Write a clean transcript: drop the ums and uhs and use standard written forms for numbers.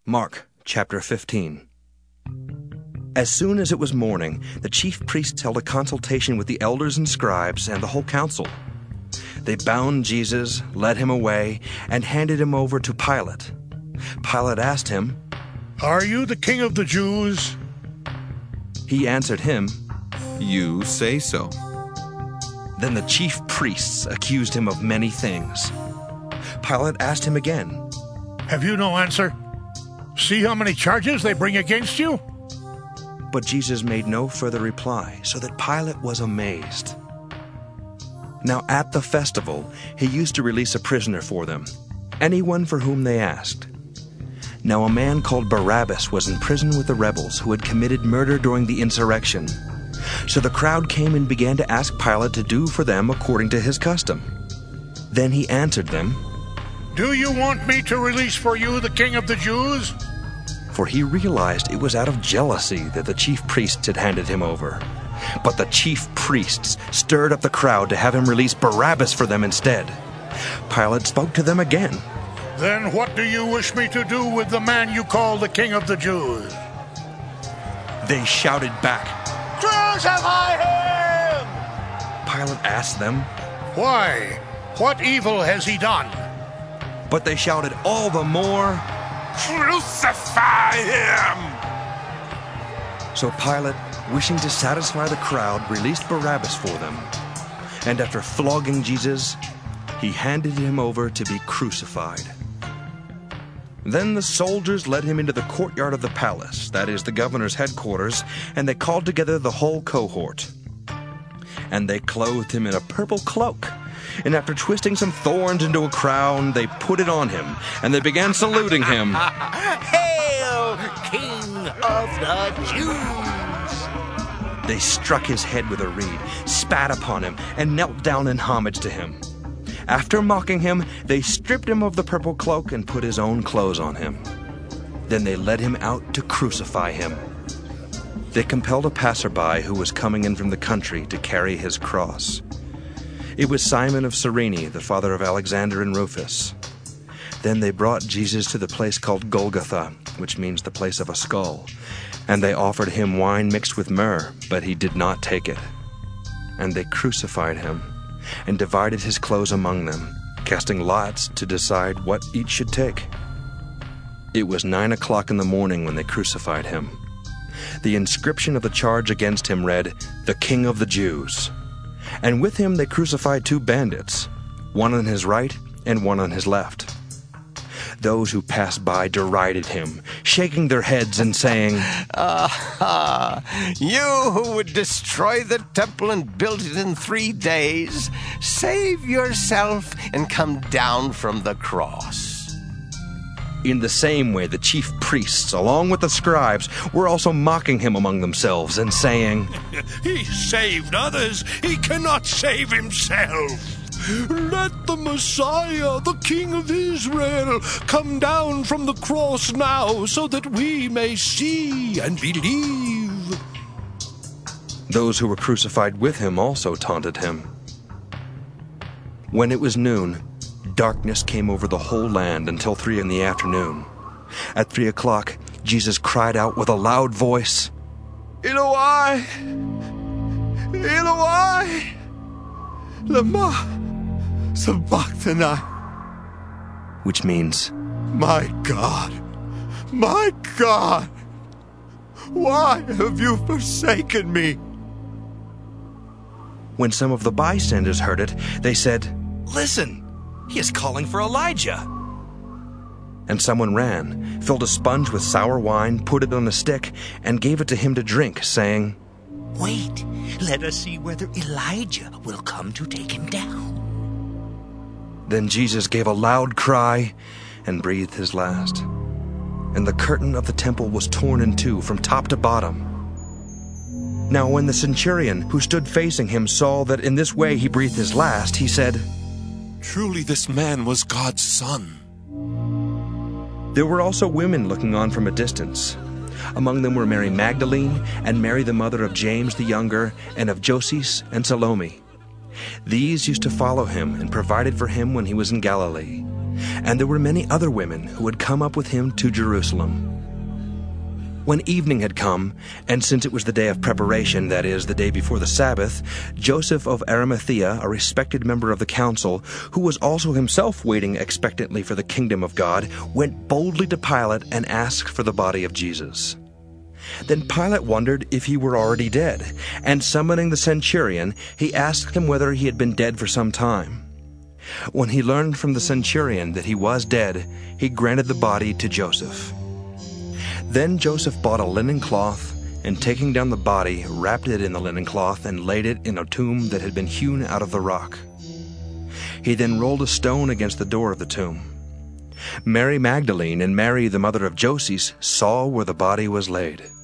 Mark chapter 15. As soon as it was morning, the chief priests held a consultation with the elders and scribes and the whole council. They bound Jesus, led him away, and handed him over to Pilate. Pilate asked him, "Are you the king of the Jews?" He answered him, "You say so." Then the chief priests accused him of many things. Pilate asked him again, "Have you no answer? See how many charges they bring against you?" But Jesus made no further reply, so that Pilate was amazed. Now at the festival, he used to release a prisoner for them, anyone for whom they asked. Now a man called Barabbas was in prison with the rebels who had committed murder during the insurrection. So the crowd came and began to ask Pilate to do for them according to his custom. Then he answered them, "Do you want me to release for you the king of the Jews?" For he realized it was out of jealousy that the chief priests had handed him over. But the chief priests stirred up the crowd to have him release Barabbas for them instead. Pilate spoke to them again. "Then what do you wish me to do with the man you call the king of the Jews?" They shouted back, "Crucify him!" Pilate asked them, "Why? What evil has he done?" but they shouted all the more, "Crucify him!" So Pilate, wishing to satisfy the crowd, released Barabbas for them. And after flogging Jesus, he handed him over to be crucified. Then the soldiers led him into the courtyard of the palace, that is, the governor's headquarters, and they called together the whole cohort. And they clothed him in a purple cloak, and after twisting some thorns into a crown, they put it on him, and they began saluting him. "Hail, King of the Jews!" They struck his head with a reed, spat upon him, and knelt down in homage to him. After mocking him, they stripped him of the purple cloak and put his own clothes on him. Then they led him out to crucify him. They compelled a passerby who was coming in from the country to carry his cross. It was Simon of Cyrene, the father of Alexander and Rufus. Then they brought Jesus to the place called Golgotha, which means the place of a skull, and they offered him wine mixed with myrrh, but he did not take it. And they crucified him, and divided his clothes among them, casting lots to decide what each should take. It was 9 o'clock in the morning when they crucified him. The inscription of the charge against him read, "The King of the Jews." And with him they crucified 2 bandits, one on his right and one on his left. Those who passed by derided him, shaking their heads and saying, You who would destroy the temple and build it in 3 days, save yourself and come down from the cross. In the same way the chief priests, along with the scribes, were also mocking him among themselves and saying, "He saved others. He cannot save himself. Let the Messiah, the King of Israel, come down from the cross now so that we may see and believe." Those who were crucified with him also taunted him. When it was noon, darkness came over the whole land until 3 in the afternoon. At 3 o'clock, Jesus cried out with a loud voice, "Eloi, Eloi, lama sabachthani," which means, My God, why have you forsaken me?" When some of the bystanders heard it, they said, "Listen, he is calling for Elijah." And someone ran, filled a sponge with sour wine, put it on a stick, and gave it to him to drink, saying, Wait, let us see whether Elijah will come to take him down. Then Jesus gave a loud cry and breathed his last. And the curtain of the temple was torn in two from top to bottom. Now when the centurion who stood facing him saw that in this way he breathed his last, he said, Truly this man was God's son. There were also women looking on from a distance. Among them were Mary Magdalene and Mary the mother of James the younger and of Joses and Salome. These used to follow him and provided for him when he was in Galilee. and there were many other women who had come up with him to Jerusalem. When evening had come, and since it was the day of preparation, that is, the day before the Sabbath, Joseph of Arimathea, a respected member of the council, who was also himself waiting expectantly for the kingdom of God, went boldly to Pilate and asked for the body of Jesus. Then Pilate wondered if he were already dead, and summoning the centurion, he asked him whether he had been dead for some time. When he learned from the centurion that he was dead, he granted the body to Joseph. Then Joseph bought a linen cloth, and taking down the body, wrapped it in the linen cloth and laid it in a tomb that had been hewn out of the rock. He then rolled a stone against the door of the tomb. Mary Magdalene and Mary, the mother of Joses, saw where the body was laid.